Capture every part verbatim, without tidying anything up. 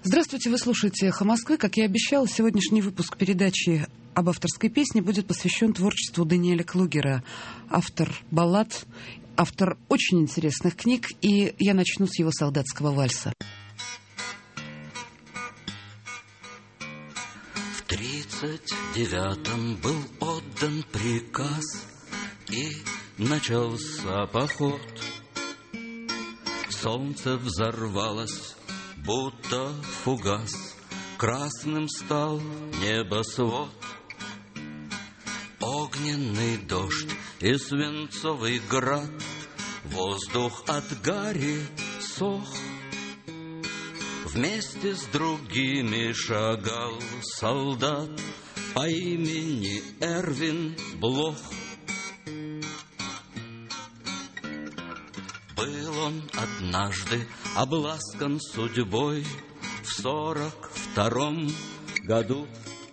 Здравствуйте, вы слушаете «Эхо Москвы». Как я и обещала, сегодняшний выпуск передачи об авторской песне будет посвящен творчеству Даниэля Клугера. Автор баллад, автор очень интересных книг, и я начну с его «Солдатского вальса». В тридцать девятом был отдан приказ, и начался поход. Солнце взорвалось, будто фугас, красным стал небосвод. Огненный дождь и свинцовый град, воздух от гари сох. Вместе с другими шагал солдат по имени Эрвин Блох. Был он однажды обласкан судьбой в сорок втором году.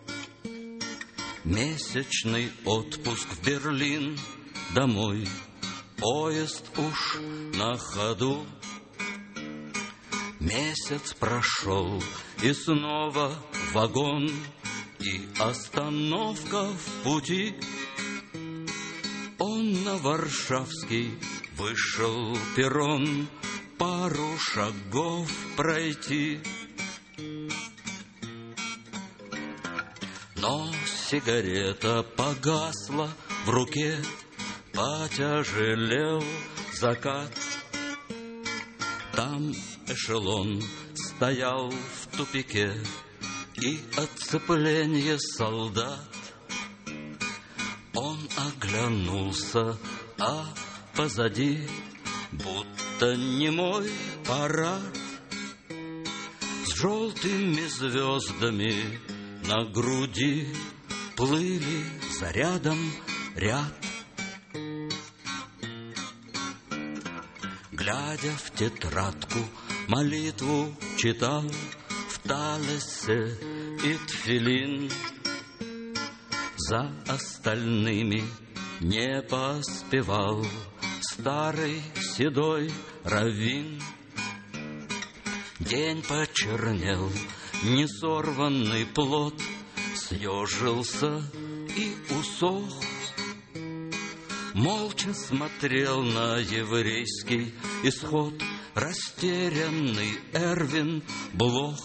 Месячный отпуск в Берлин, домой, поезд уж на ходу. Месяц прошел, и снова вагон, и остановка в пути. Он на Варшавский вышел перрон, пару шагов пройти. Но сигарета погасла в руке, потяжелел закат. Там эшелон стоял в тупике, и оцепление солдат. Он оглянулся, а позади будто немой парад с желтыми звездами на груди плыли за рядом ряд. Глядя в тетрадку, молитву читал в талесе и тфилин. За остальными не поспевал старый седой раввин. День почернел, несорванный плод съежился и усох. Молча смотрел на еврейский исход растерянный Эрвин Блох.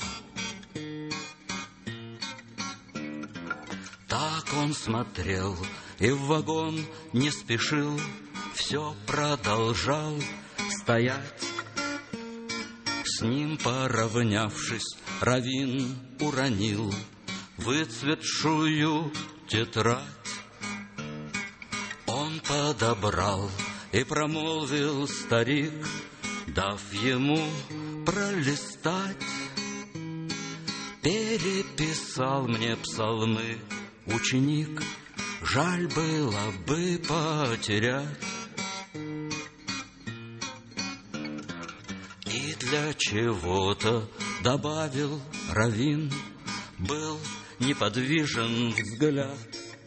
Так он смотрел и в вагон не спешил, все продолжал стоять. С ним поравнявшись, раввин уронил выцветшую тетрадь. Он подобрал и промолвил старик, дав ему пролистать. Переписал мне псалмы ученик, жаль было бы потерять. И для чего-то, добавил раввин, был неподвижен взгляд.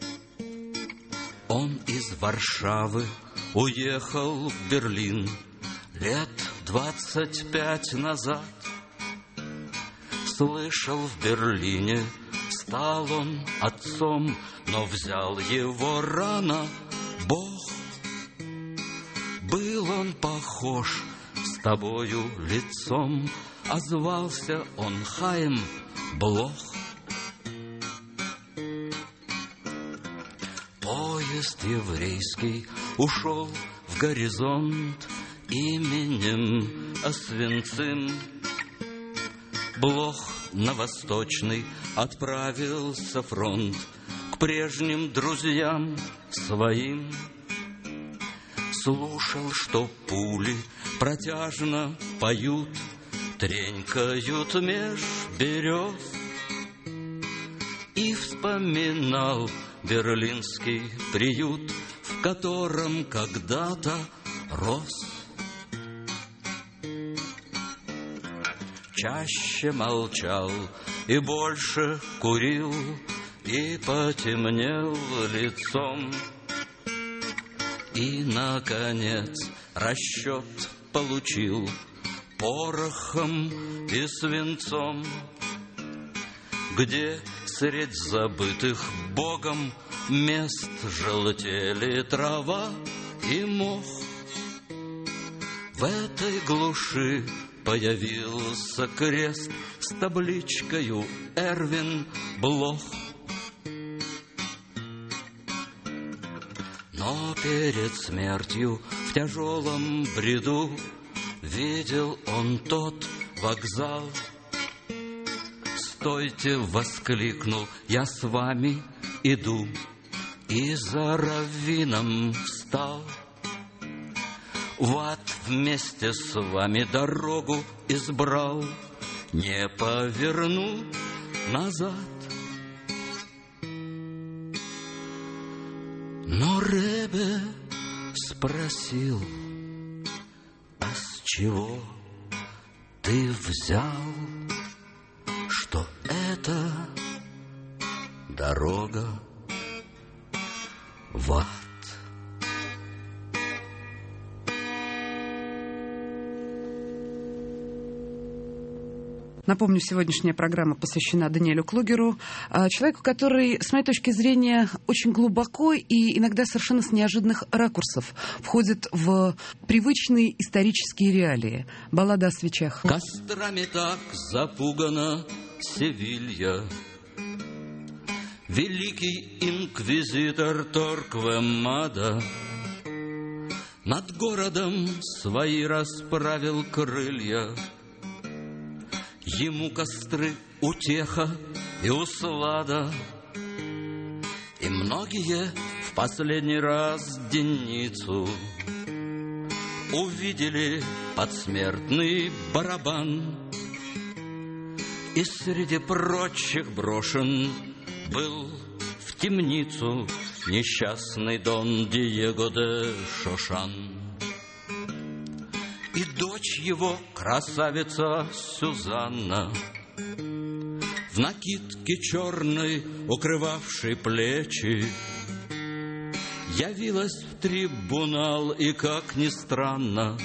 Он из Варшавы уехал в Берлин лет двадцать пять назад. Слышал, в Берлине стал он отцом, но взял его рано Бог. Был он похож с тобою лицом, а звался он Хаим Блох. Поезд еврейский ушел в горизонт именем Освенцим. Блох на восточный отправился фронт к прежним друзьям своим. Слушал, что пули протяжно поют, тренькают меж берез, и вспоминал берлинский приют, в котором когда-то рос. Чаще молчал и больше курил, и потемнел лицом. И, наконец, расчет получил порохом и свинцом, где средь забытых Богом мест желтели трава и мох. В этой глуши появился крест с табличкою «Эрвин Блох». Но перед смертью в тяжелом бреду видел он тот вокзал. «Стойте!» — воскликнул, «я с вами иду!» И за раввином встал. В ад вместе с вами дорогу избрал, не поверну назад. Но Ребе спросил: а с чего ты взял, что это дорога в ад? Напомню, сегодняшняя программа посвящена Даниэлю Клугеру, человеку, который, с моей точки зрения, очень глубоко и иногда совершенно с неожиданных ракурсов входит в привычные исторические реалии. Баллада о свечах. Кострами так запугана Севилья. Великий инквизитор Торквемада над городом свои расправил крылья. Ему костры утеха и услада, и многие в последний раз денницу увидели подсмертный барабан. И среди прочих брошен был в темницу несчастный Дон Диего де Шошан. И дочь его, красавица Сюзанна, в накидке черной, укрывавшей плечи, явилась в трибунал, и, как ни странно,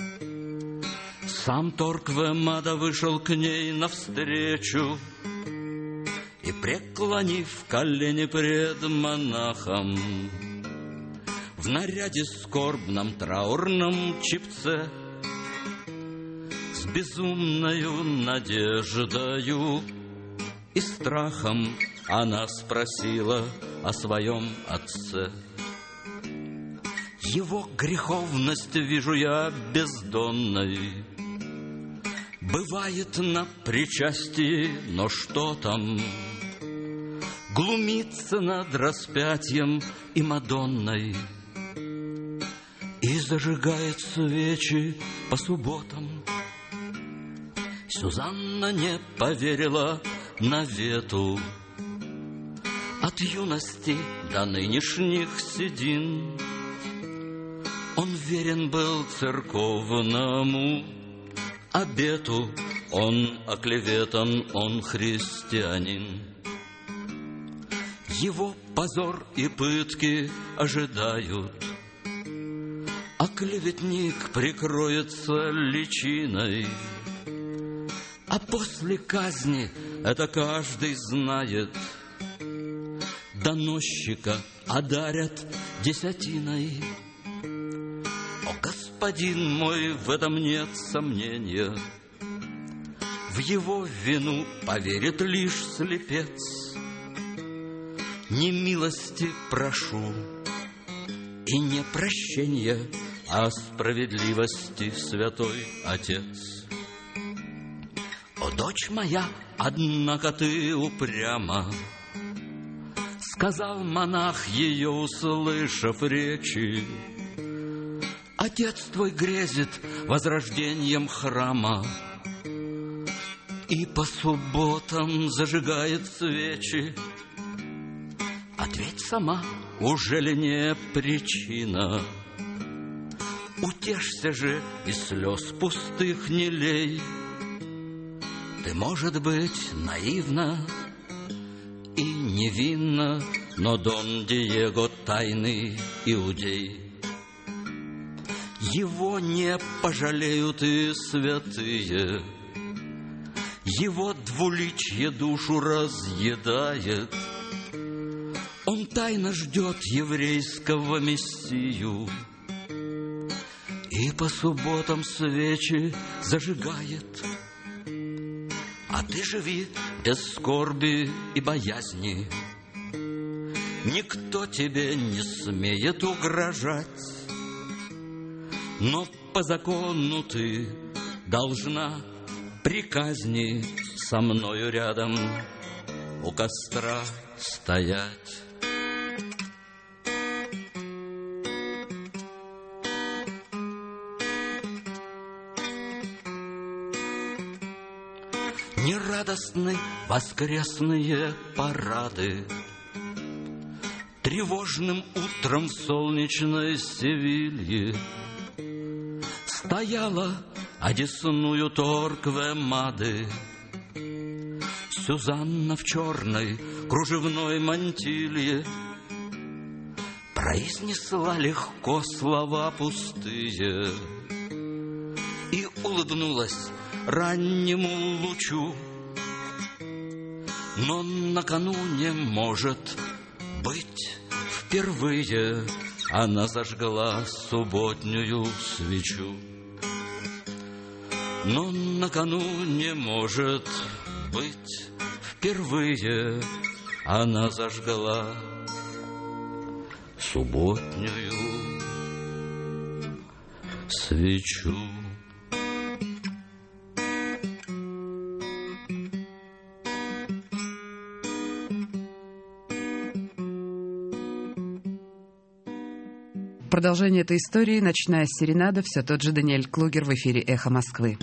сам Торквемада вышел к ней навстречу и, преклонив колени пред монахом, в наряде скорбном траурном чепце, с безумною надеждою и страхом она спросила о своем отце. Его греховность вижу я бездонной, бывает на причастии, но что там, глумится над распятием и Мадонной и зажигает свечи по субботам. Сюзанна не поверила навету, от юности до нынешних седин он верен был церковному обету, он оклеветан, он христианин. Его позор и пытки ожидают, а клеветник прикроется личиной. А после казни, это каждый знает, доносчика одарят десятиной. О, господин мой, в этом нет сомнения, в его вину поверит лишь слепец. Не милости прошу и не прощения, а справедливости, святой Отец. О, дочь моя, однако ты упряма, сказал монах, ее услышав речи. Отец твой грезит возрождением храма и по субботам зажигает свечи. Ответь сама, уже ли не причина? Утешься же и слез пустых не лей. Ты, может быть, наивна и невинна, но Дон Диего тайный иудей. Его не пожалеют и святые, его двуличье душу разъедает. Он тайно ждет еврейского мессию и по субботам свечи зажигает. А ты живи без скорби и боязни, никто тебе не смеет угрожать. Но по закону ты должна при казни со мною рядом у костра стоять. Нерадостны воскресные парады, тревожным утром в солнечной Севилье стояла одесную Торквемады. Сюзанна в черной кружевной мантилье произнесла легко слова пустые и улыбнулась раннему лучу. Но накануне, может быть, впервые она зажгла субботнюю свечу. Но накануне, может быть, впервые она зажгла субботнюю свечу. Продолжение этой истории «Ночная серенада», все тот же Даниэль Клугер в эфире «Эхо Москвы».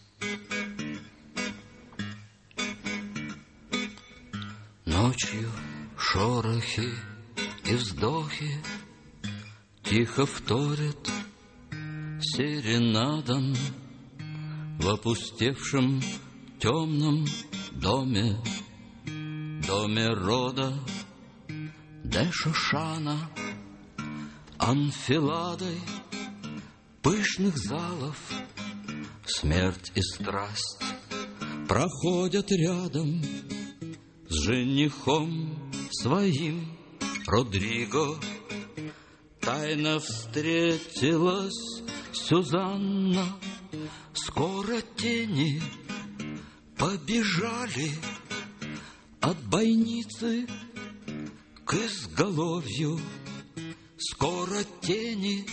Ночью шорохи и вздохи тихо вторят серенадам в опустевшем темном доме, доме рода де Шошана, анфиладой пышных залов. Смерть и страсть проходят рядом с женихом своим. Родриго тайно встретилась Сюзанна. Скоро тени побежали от бойницы к изголовью. Скоро тени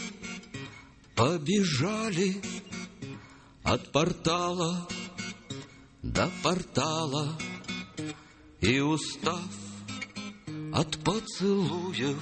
побежали от портала до портала. И устав от поцелуев,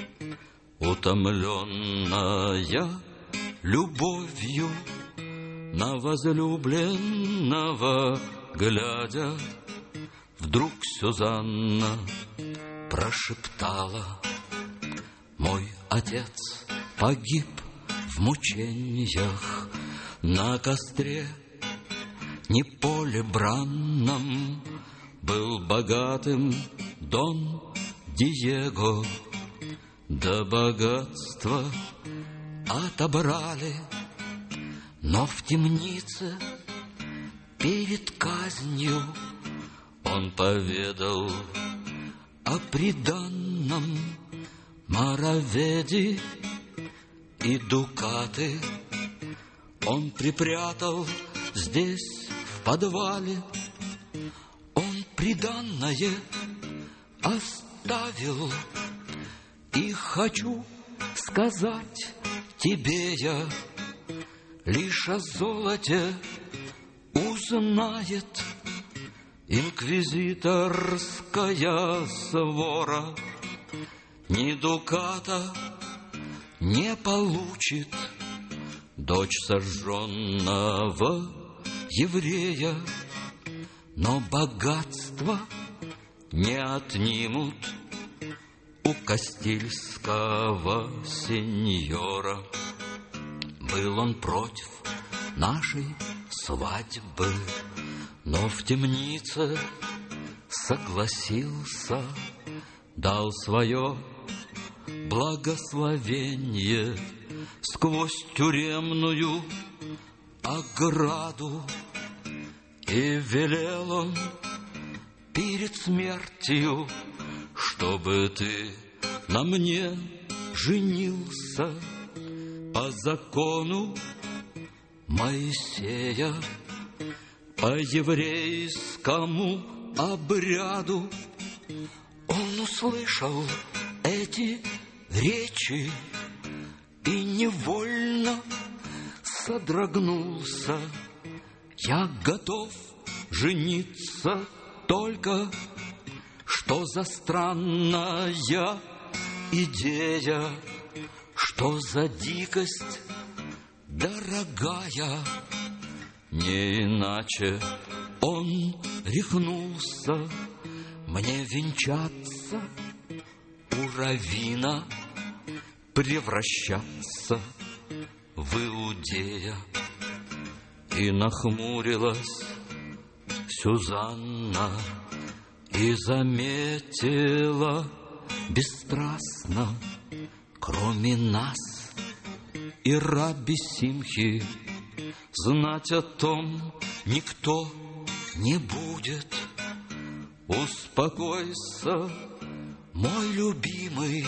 утомленная любовью, на возлюбленного глядя, вдруг Сюзанна прошептала: мой отец погиб в мучениях на костре, не поле бранном, был богатым Дон Диего, да богатство отобрали, но в темнице перед казнью он поведал о приданном Мараведи и дукаты. Он припрятал здесь в подвале, он приданное оставил. И хочу сказать тебе я, лишь о золоте узнает инквизиторская свора. Ни дуката не получит дочь сожженного еврея, но богатство не отнимут у кастильского сеньора. Был он против нашей свадьбы, но в темнице согласился, дал свое благословение сквозь тюремную ограду. И велел он перед смертью, чтобы ты на мне женился по закону Моисея, по еврейскому обряду. Он услышал эти речи и невольно содрогнулся. Я готов жениться, только что за странная идея, что за дикость дорогая. Не иначе он рехнулся мне венчаться у раввина, превращаться в иудея. И нахмурилась Сюзанна и заметила бесстрастно: кроме нас и Рабби Симхи знать о том никто не будет. Успокойся, мой любимый,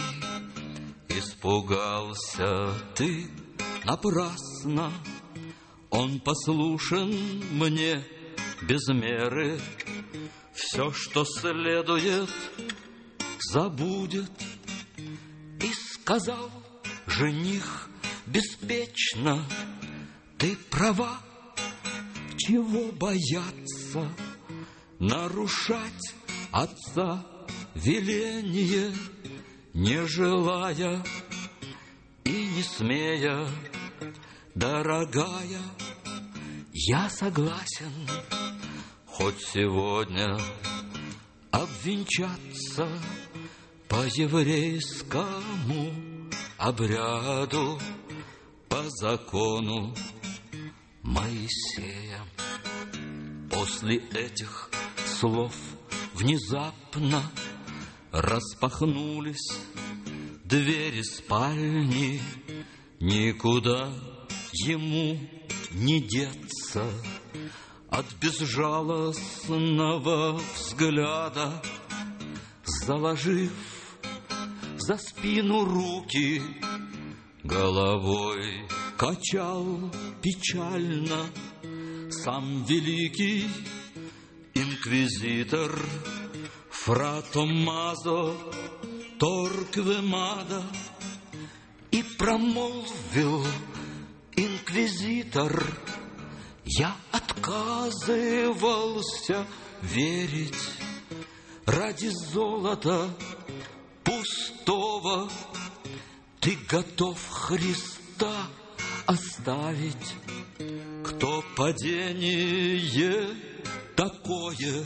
испугался ты напрасно. Он послушен мне без меры, все, что следует, забудет. И сказал жених беспечно: ты права, чего бояться, нарушать отца веление, не желая и не смея. Дорогая, я согласен хоть сегодня обвенчаться по еврейскому обряду, по закону Моисея. После этих слов внезапно распахнулись двери спальни. Никуда ему не деться от безжалостного взгляда. Заложив за спину руки, головой качал печально сам великий инквизитор Фра Томмазо Торквемада. И промолвил инквизитор: я отказывался верить ради золота пустого. Ты готов Христа оставить? Кто падение такое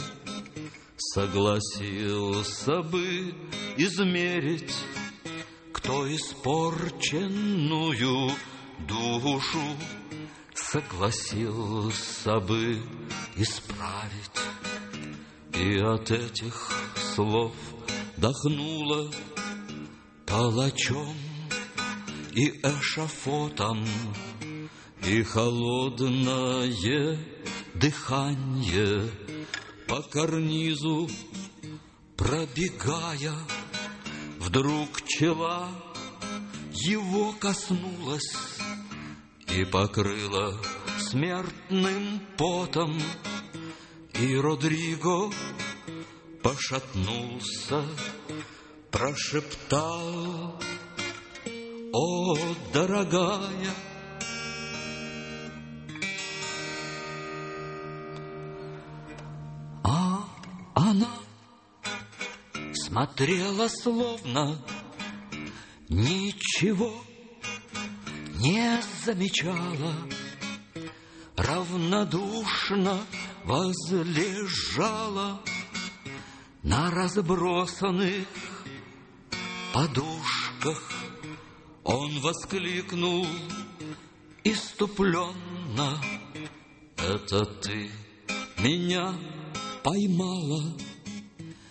согласился бы измерить? Кто испорченную душу согласился бы исправить? И от этих слов дохнуло палачом и эшафотом, и холодное дыхание по карнизу пробегая. Вдруг чела его коснулась и покрыла смертным потом, и Родриго пошатнулся, прошептал: о, дорогая. А она смотрела, словно ничего не замечала, равнодушно возлежала на разбросанных подушках. Он воскликнул иступленно: это ты меня поймала,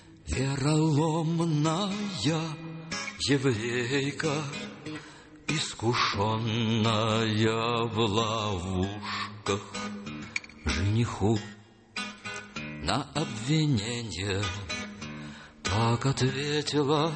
вероломная еврейка из Искушенная в ловушках жениху на обвинение так ответила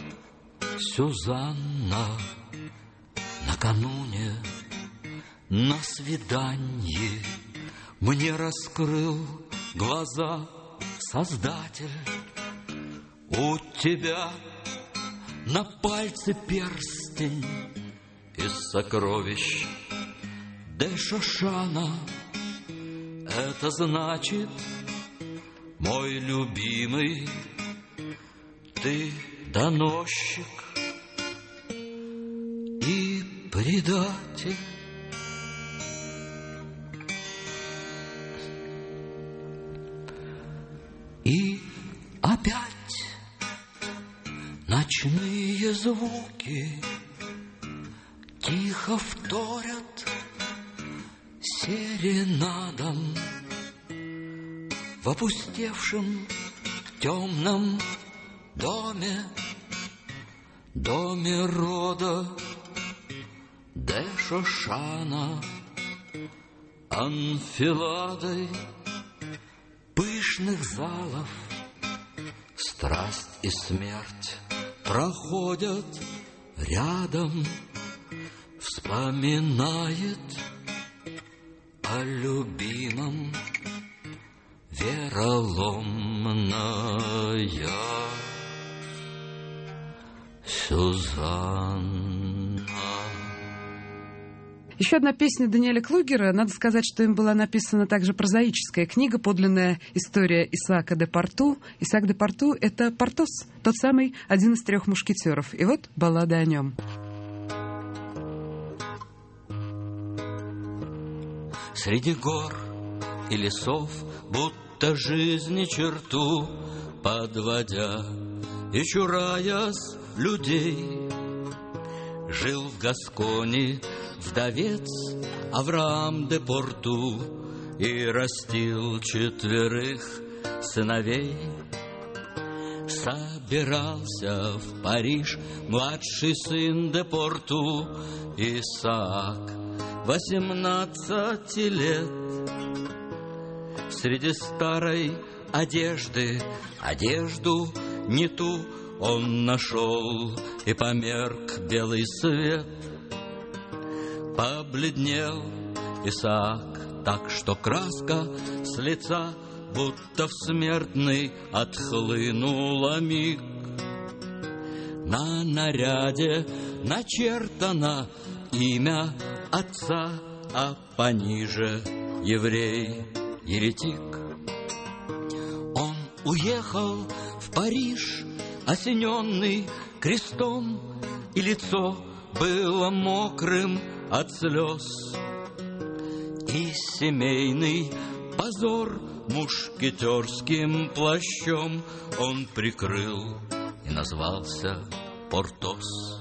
Сюзанна. Накануне на свидании мне раскрыл глаза Создатель. У тебя на пальце перстень из сокровищ де Шошана. Это значит, мой любимый, ты доносчик и предатель. И опять ночные звуки тихо вторят серенадом в опустевшем темном доме, доме рода де Шошана, анфиладой пышных залов страсть и смерть проходят рядом. Вспоминает о любимом вероломная Сюзанна. Еще одна песня Даниэля Клугера. Надо сказать, что им была написана также прозаическая книга, подлинная история Исаака де Порту. Исаак де Порту — это Портос, тот самый, один из трех мушкетеров. И вот баллада о нем. Среди гор и лесов, будто жизни черту подводя и чураясь людей, жил в Гасконе вдовец Авраам де Порту и растил четверых сыновей. Собирался в Париж младший сын де Порту Исаак, восемнадцати лет. Среди старой одежды одежду не ту он нашел, и померк белый свет. Побледнел Исаак так, что краска с лица будто в смертный отхлынула миг. На наряде начертано имя отца, а пониже еврей, еретик. Он уехал в Париж, осененный крестом, и лицо было мокрым от слез. И семейный позор мушкетерским плащом он прикрыл и назвался Портос.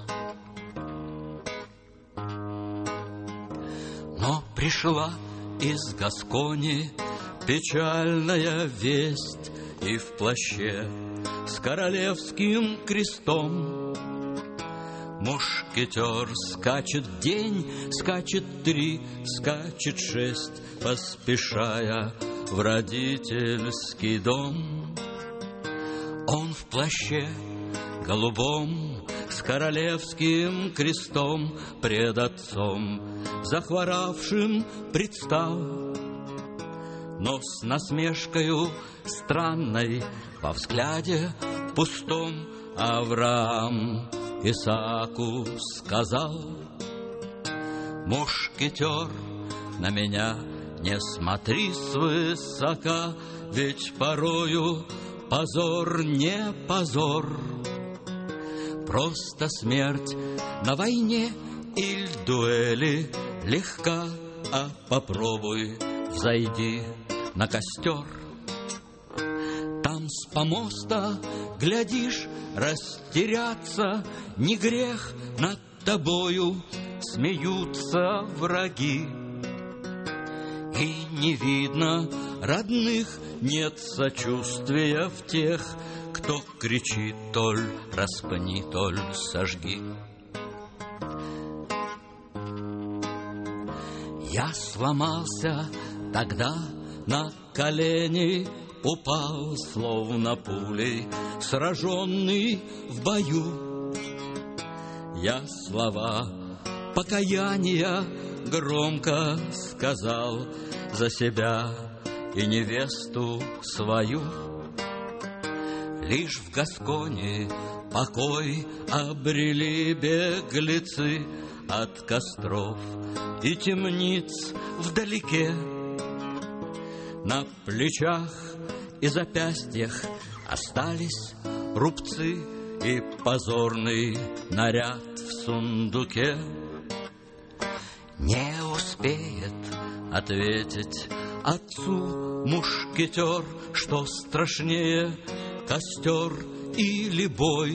Но пришла из Гаскони печальная весть, и в плаще с королевским крестом мушкетер скачет день, скачет три, скачет шесть, поспешая в родительский дом. Он в плаще голубом с королевским крестом пред отцом захворавшим предстал, но с насмешкою странной во взгляде пустом Авраам Исааку сказал: мушкетер, на меня не смотри свысока, ведь порою позор не позор. Просто смерть на войне или дуэли легка, а попробуй взойди на костер. Там с помоста, глядишь, растеряться не грех, над тобою смеются враги. И не видно родных, нет сочувствия в тех, кто кричит: толь распни, толь сожги. Я сломался тогда на колени, упал, словно пулей, сраженный в бою. Я слова покаяния громко сказал за себя и невесту свою. Лишь в Гасконе покой обрели беглецы от костров и темниц вдалеке. На плечах и запястьях остались рубцы и позорный наряд в сундуке. Не успеет ответить отцу мушкетер, что страшнее костер или бой,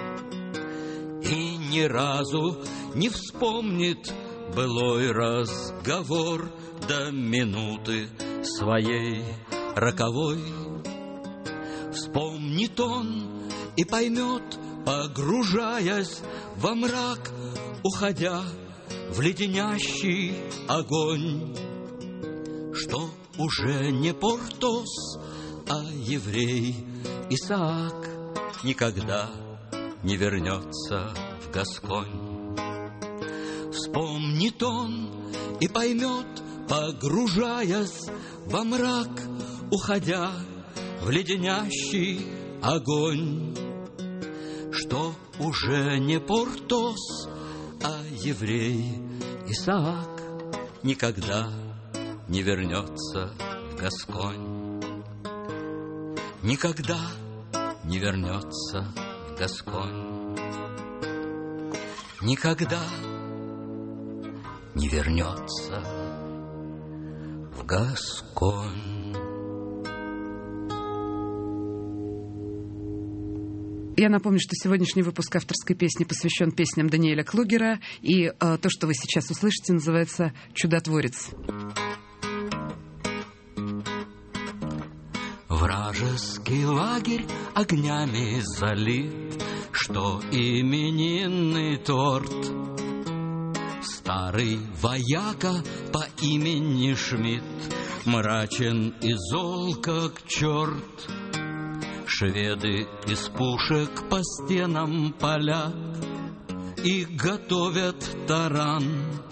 и ни разу не вспомнит былой разговор до минуты своей роковой. Вспомнит он и поймет, погружаясь во мрак, уходя в леденящий огонь, что уже не Портос, а еврей Исаак никогда не вернется в Гасконь. Вспомнит он и поймет, погружаясь во мрак, уходя в леденящий огонь, что уже не Портос, а еврей Исаак никогда не вернется в Гасконь. Никогда не вернется в Гасконь. Никогда не вернется в Гасконь. Я напомню, что сегодняшний выпуск авторской песни посвящен песням Даниэля Клугера, и э, то, что вы сейчас услышите, называется «Чудотворец». Вражеский лагерь огнями залит, что именинный торт. Старый вояка по имени Шмидт мрачен и зол, как черт. Шведы из пушек по стенам палят и готовят таран,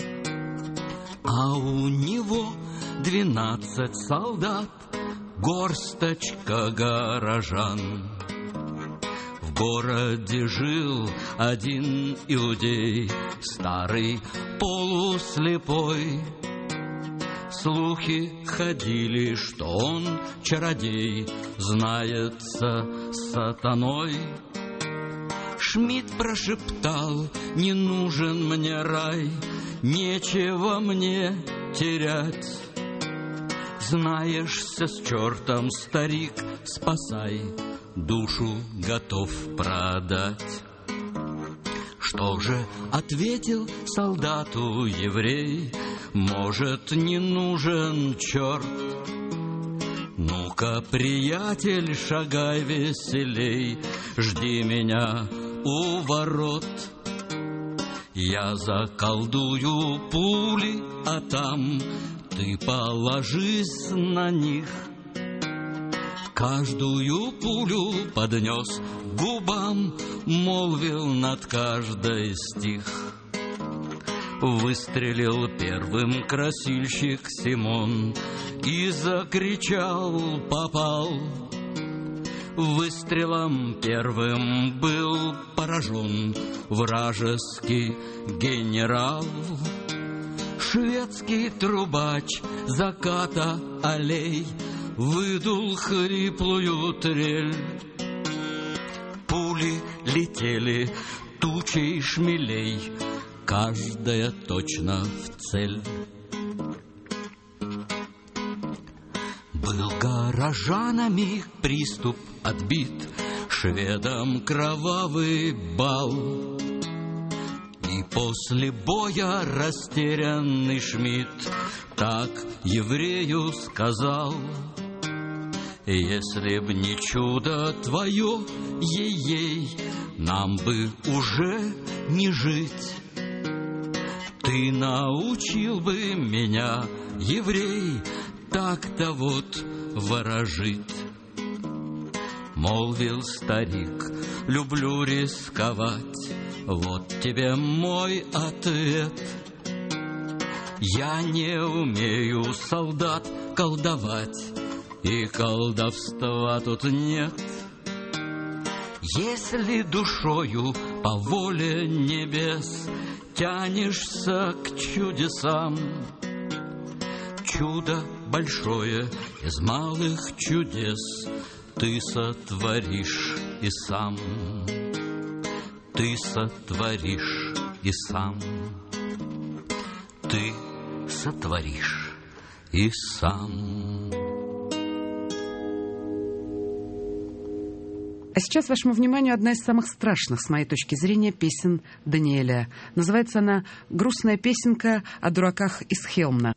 а у него двенадцать солдат, горсточка горожан. В городе жил один иудей, старый полуслепой. Слухи ходили, что он чародей, знается с сатаной. Шмидт прошептал: не нужен мне рай, нечего мне терять. Знаешься с чертом, старик, спасай, душу готов продать. Что же ответил солдату еврей? Может, не нужен черт? Ну-ка, приятель, шагай веселей, жди меня у ворот. Я заколдую пули, а там ты положись на них. Каждую пулю поднес к губам, молвил над каждой стих. Выстрелил первым красильщик Симон и закричал: попал. Выстрелом первым был поражен вражеский генерал. Шведский трубач заката аллей выдул хриплую трель. Пули летели тучей шмелей, каждая точно в цель. Был горожанами приступ отбит, шведам кровавый бал. И после боя растерянный Шмидт так еврею сказал: если б не чудо твое, ей-ей, нам бы уже не жить. Ты научил бы меня, еврей, так-то вот ворожить. Молвил старик, люблю рисковать, вот тебе мой ответ. Я не умею, солдат, колдовать, и колдовства тут нет. Если душою по воле небес тянешься к чудесам, чудо большое из малых чудес ты сотворишь и сам. Ты сотворишь и сам. Ты сотворишь и сам. А сейчас вашему вниманию одна из самых страшных, с моей точки зрения, песен Даниэля. Называется она «Грустная песенка о дураках из Хелмна».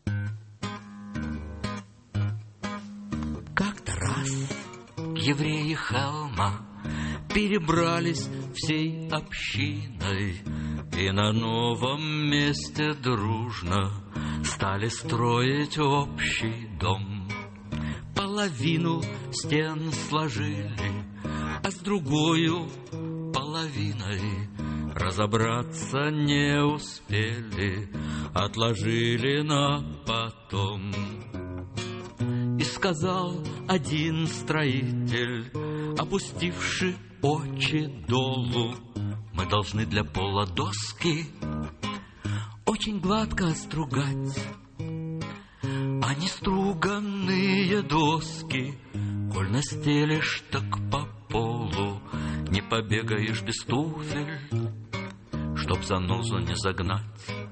Как-то раз евреи Хелма перебрались всей общиной и на новом месте дружно стали строить общий дом. Половину стен сложили, а с другою половиной разобраться не успели, отложили на потом. И сказал один строитель, опустивши очи долу: мы должны для пола доски очень гладко стругать, а не струганные доски, коль настелишь, так по полу не побегаешь без туфель, чтоб занозу не загнать.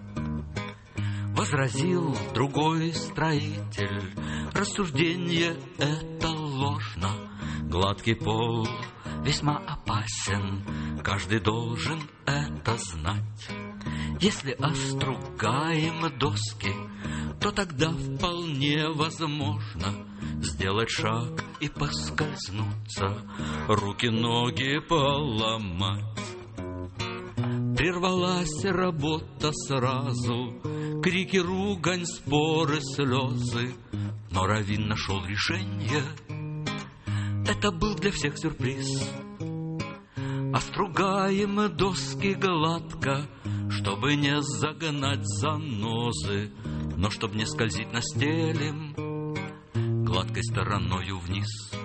Возразил другой строитель: рассуждение это ложно, гладкий пол весьма опасен, каждый должен это знать. Если остругаем доски, то тогда вполне возможно сделать шаг и поскользнуться, руки-ноги поломать. Прервалась работа сразу, крики, ругань, споры, слезы, но раввин нашел решение. Это был для всех сюрприз. Остругаем доски гладко, чтобы не загнать занозы, но чтоб не скользить, настелим гладкой стороною вниз.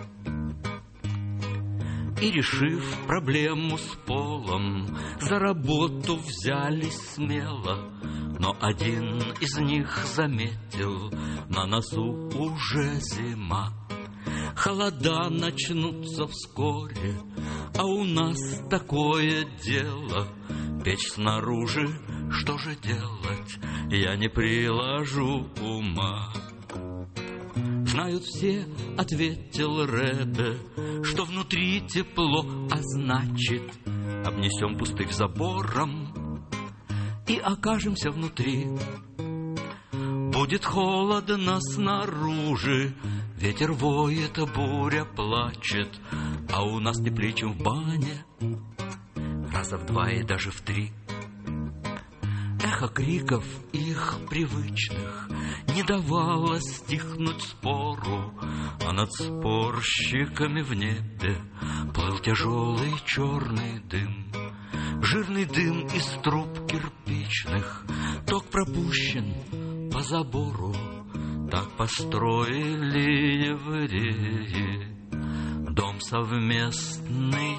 И, решив проблему с полом, за работу взялись смело. Но один из них заметил: на носу уже зима, холода начнутся вскоре, а у нас такое дело. Печь снаружи, что же делать, я не приложу ума. Знают все, ответил Ребе, что внутри тепло, а значит, обнесем пустырь забором и окажемся внутри. Будет холодно снаружи, ветер воет, буря плачет, а у нас теплее, чем в бане, раза в два и даже в три. Эхо криков их привычных не давало стихнуть спору, а над спорщиками в небе плыл тяжелый черный дым. Жирный дым из труб кирпичных, ток пропущен по забору. Так построили евреи дом совместный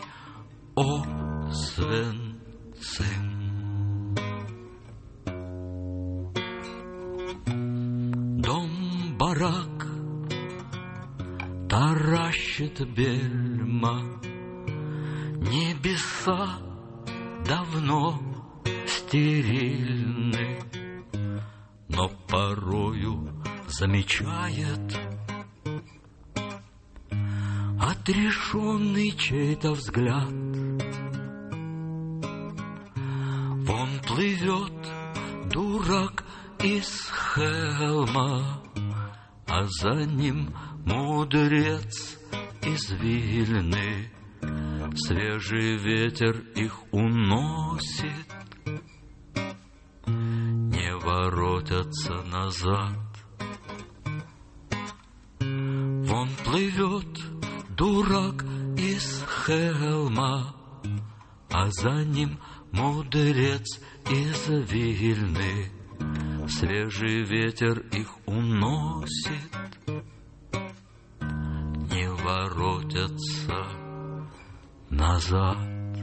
Освенцим. Дом-барак таращит бельма, небеса давно стерильны, но порою замечает отрешенный чей-то взгляд. Вон плывет дурак из Хелма, а за ним мудрец из Вильны. Свежий ветер их уносит, не воротятся назад. Вон плывет дурак из Хелма, а за ним мудрец из Вильны. Свежий ветер их уносит, не воротятся назад.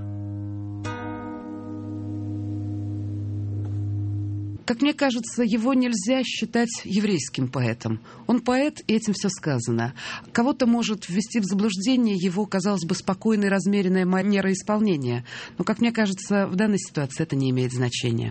Как мне кажется, его нельзя считать еврейским поэтом. Он поэт, и этим все сказано. Кого-то может ввести в заблуждение его, казалось бы, спокойная, размеренная манера исполнения. Но, как мне кажется, в данной ситуации это не имеет значения.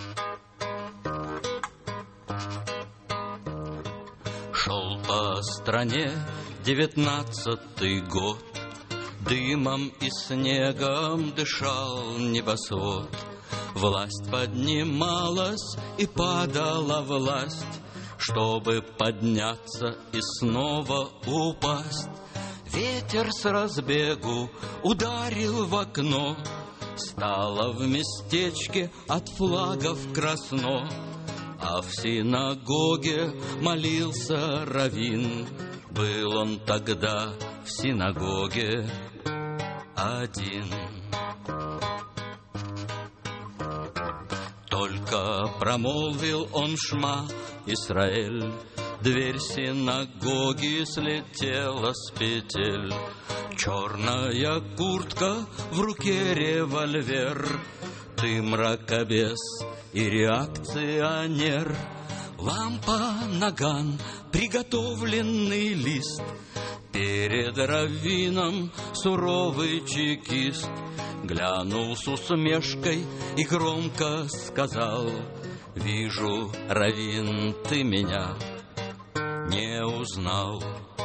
Шел по стране девятнадцатый год, дымом и снегом дышал небосвод. Власть поднималась и падала власть, чтобы подняться и снова упасть. Ветер с разбегу ударил в окно, стало в местечке от флагов красно. А в синагоге молился раввин. Был он тогда в синагоге один. Только промолвил он шма Исраэль, дверь синагоги слетела с петель. Черная куртка, в руке револьвер, ты мракобес и реакционер. Лампа, наган, приготовленный лист, перед раввином суровый чекист. Глянул с усмешкой и громко сказал: вижу, раввин, ты меня не узнал.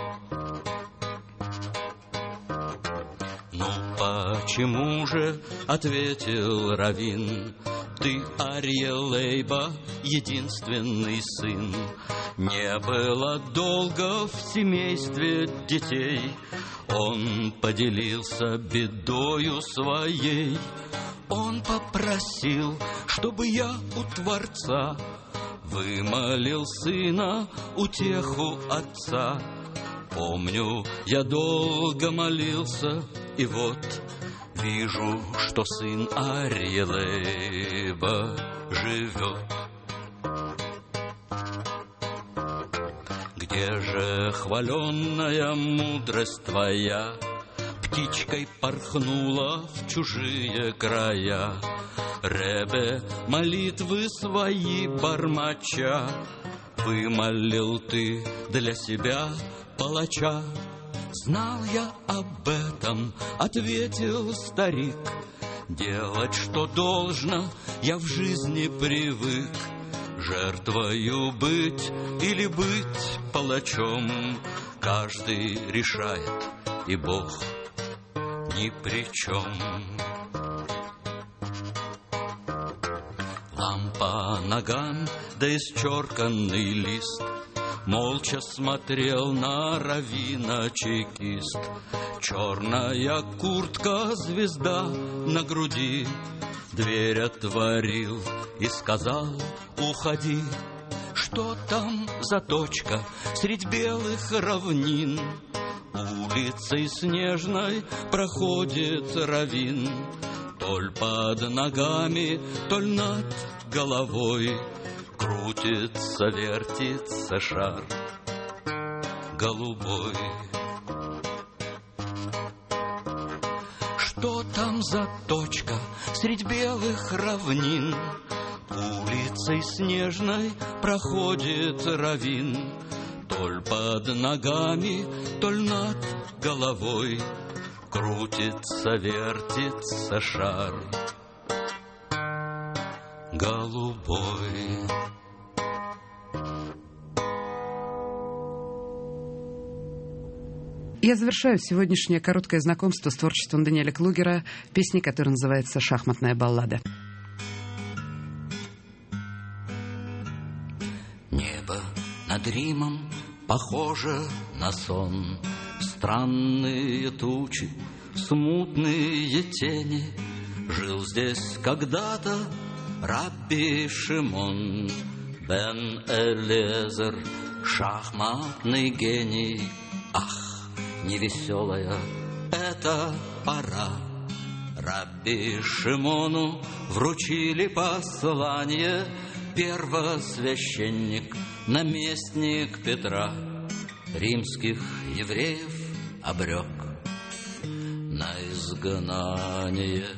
Ну почему же, ответил раввин, ты Арье Лейба, единственный сын. Не было долго в семействе детей, он поделился бедою своей. Он попросил, чтобы я у Творца вымолил сына утеху отца. Помню, я долго молился, и вот вижу, что сын Арье Лейба живет. Где же хваленная мудрость твоя птичкой порхнула в чужие края? Ребе, молитвы свои бормоча, вымолил ты для себя палача. Знал я об этом, ответил старик, делать, что должно, я в жизни привык. Жертвою быть или быть палачом каждый решает, и Бог ни при чем. Лампа, наган, да исчерканный лист, молча смотрел на раввина чекист. Черная куртка, звезда на груди, дверь отворил и сказал: уходи. Что там за точка средь белых равнин? Улицей снежной проходит раввин, толь под ногами, толь над головой крутится, вертится шар голубой. Что там за точка средь белых равнин? Улицей снежной проходит раввин, толь под ногами, толь над головой крутится, вертится шар голубой. Я завершаю сегодняшнее короткое знакомство с творчеством Даниэля Клугера песней, которая называется «Шахматная баллада». Небо над Римом похоже на сон. Странные тучи, смутные тени. Жил здесь когда-то Рабби Шимон. Бен Элезер, шахматный гений. Ах, невеселая эта пора. Рабби Шимону вручили послание, первосвященник, наместник Петра, римских евреев обрек на изгнание.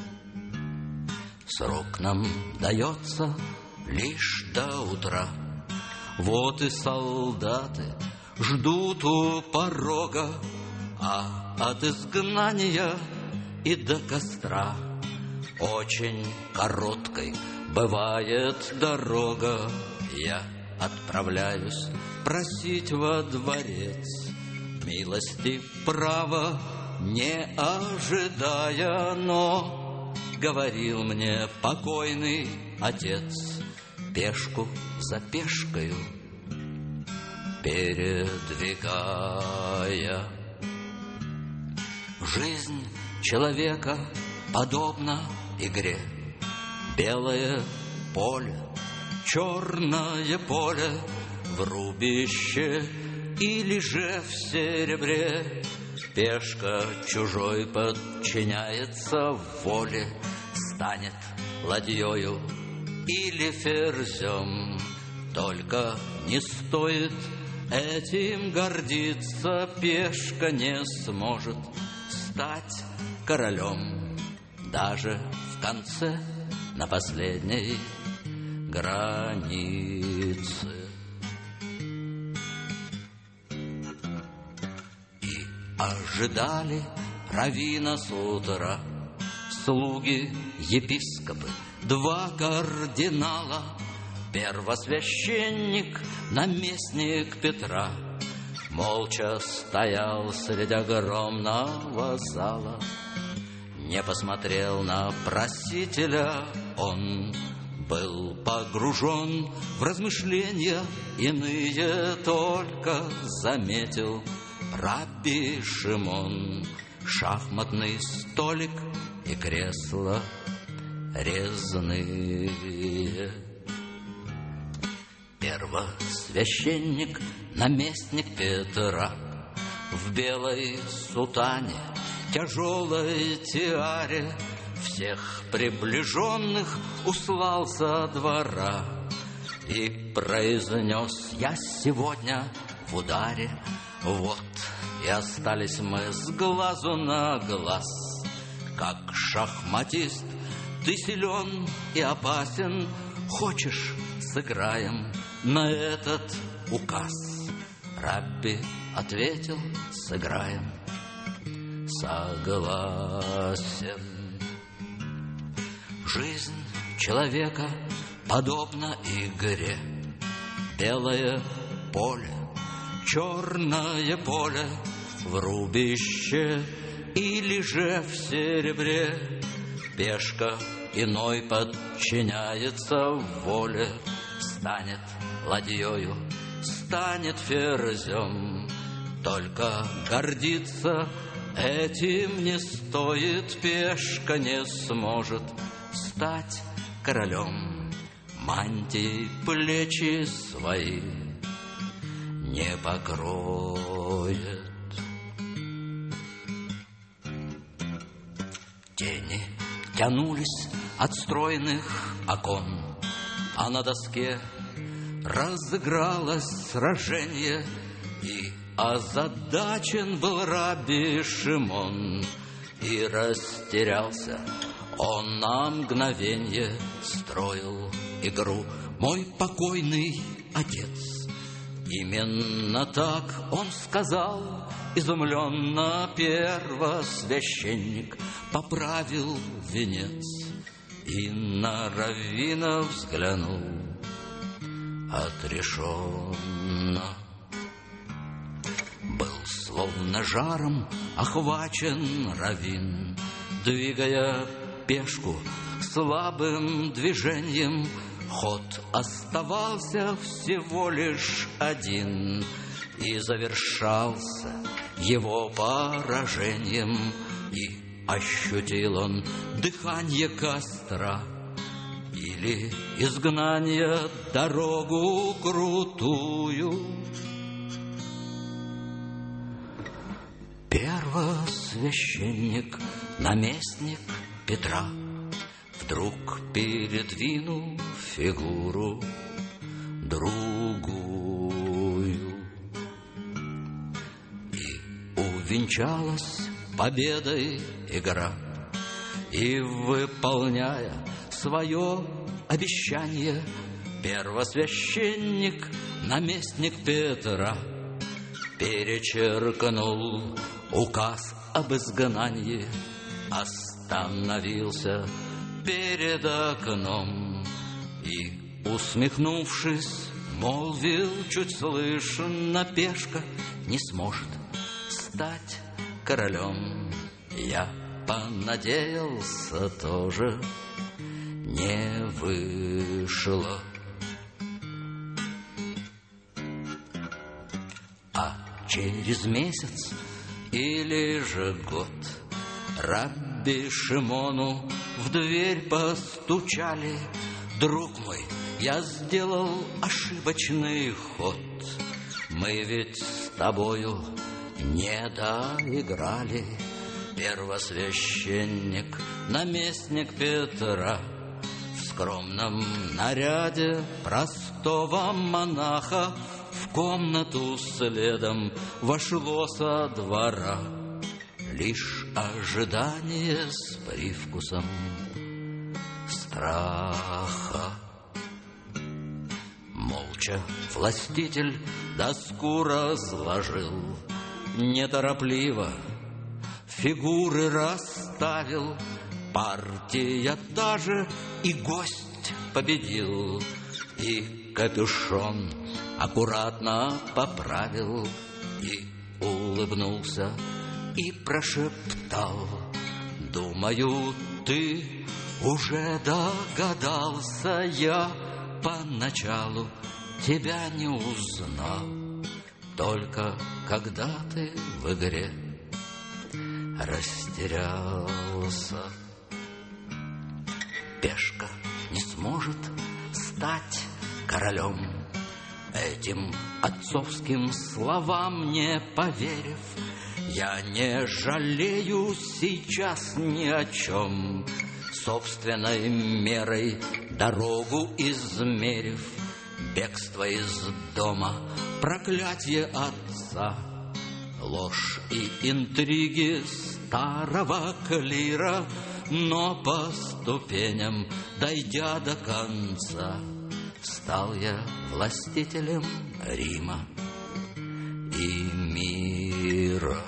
Срок нам дается лишь до утра. Вот и солдаты ждут у порога, а от изгнания и до костра очень короткой бывает дорога. Я отправляюсь просить во дворец милости, права не ожидая, но говорил мне покойный отец, пешку за пешкою передвигая. Жизнь человека подобна игре. Белое поле, черное поле, в рубище или же в серебре. Пешка чужой подчиняется воле, станет ладьёю или ферзем. Только не стоит этим гордиться, пешка не сможет стать королем даже в конце, на последней границе. И ожидали раввина с утра, слуги, епископы, два кардинала, первосвященник, наместник Петра. Молча стоял среди огромного зала, не посмотрел на просителя. Он был погружен в размышления иные, только заметил рабби Шимон шахматный столик и кресла резные. Первосвященник, наместник Петра, в белой сутане, тяжелой тиаре, всех приближенных услал со двора и произнес: я сегодня в ударе. Вот и остались мы с глазу на глаз. Как шахматист ты силен и опасен, хочешь, сыграем на этот указ? Рабби ответил: сыграем. Согласен. Жизнь человека подобна игре. Белое поле, черное поле, в рубище или же в серебре. Пешка иной подчиняется воле, станет ладьёю, станет ферзем. Только гордиться этим не стоит, пешка не сможет стать королем. Мантией плечи свои не покроет. Тени тянулись от стройных окон, а на доске разыгралось сражение, и озадачен был рабби Шимон, и растерялся он на мгновенье. Строил игру мой покойный отец. Именно так он сказал. Изумленно первосвященник поправил венец и на раввина взглянул отрешенно. Был словно жаром охвачен раввин, двигая пешку слабым движением. Ход оставался всего лишь один, и завершался его поражением. И ощутил он дыхание костра, или изгнания дорогу крутую. Первосвященник, наместник Петра, вдруг передвинул фигуру другую, и увенчалась победой игра. И, выполняя свое обещание, первосвященник, наместник Петра, перечеркнул указ об изгнании, остановился перед окном и, усмехнувшись, молвил чуть слышно: пешка не сможет стать королем. Я понадеялся, тоже не вышло. А через месяц или же год Рабби Шимону в дверь постучали: друг мой, я сделал ошибочный ход. Мы ведь с тобою не доиграли. Первосвященник, наместник Петра, в скромном наряде простого монаха в комнату следом вошло со двора. Лишь ожидание с привкусом страха. Молча властитель доску разложил, неторопливо фигуры расставил. Партия та же, и гость победил, и капюшон аккуратно поправил, и улыбнулся, и прошептал: думаю, ты уже догадался, я поначалу тебя не узнал, только когда ты в игре растерялся. Пешка не сможет стать королем. Этим отцовским словам не поверив, я не жалею сейчас ни о чем, собственной мерой дорогу измерив. Бегство из дома, проклятие отца, ложь и интриги старого клира, но по ступеням, дойдя до конца, стал я властителем Рима и мира.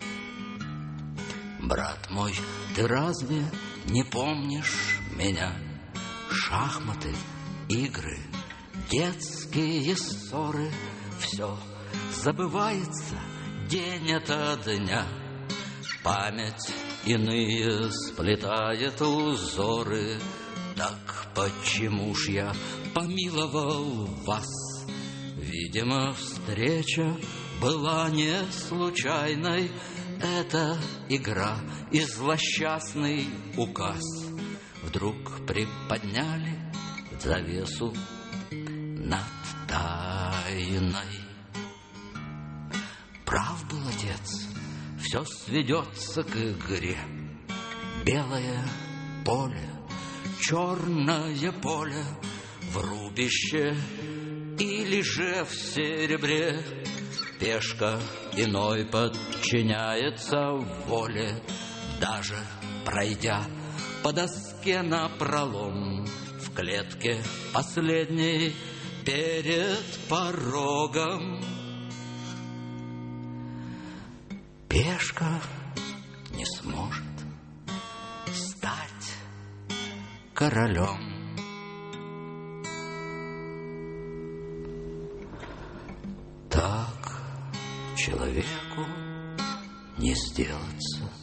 Брат мой, ты разве не помнишь меня? Шахматы, игры, детские ссоры, все забывается день ото дня. Память иные сплетает узоры. Так почему ж я помиловал вас? Видимо, встреча была не случайной. Это игра и злосчастный указ вдруг приподняли завесу над тайной. Прав был отец, все сведется к игре. Белое поле, черное поле в рубище или же в серебре. Пешка иной подчиняется воле, даже пройдя по доске напролом в клетке последней перед порогом. Пешка не сможет стать королем. Так человеку не сделаться